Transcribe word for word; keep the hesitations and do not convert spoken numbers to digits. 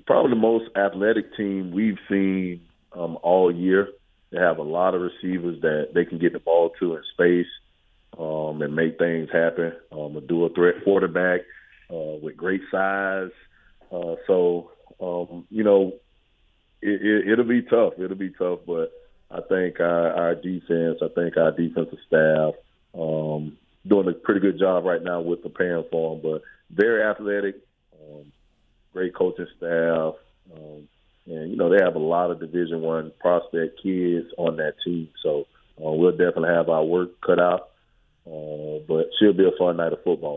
probably the most athletic team we've seen um, all year. They have a lot of receivers that they can get the ball to in space um, and make things happen. Um, a dual threat quarterback uh, with great size. Uh, so, um, you know, it, it, it'll be tough. It'll be tough, but I think our, our defense, I think our defensive staff um, doing a pretty good job right now with preparing for them, but very athletic, um, great coaching staff. Um, and, you know, they have a lot of Division One prospect kids on that team. So uh, we'll definitely have our work cut out. Uh, but should be a fun night of football.